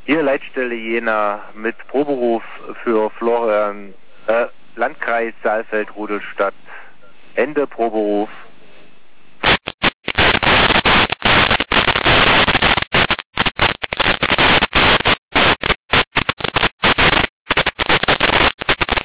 Hier Leitstelle Jena mit Proberuf für Florian, Landkreis Saalfeld-Rudolstadt. Ende Proberuf.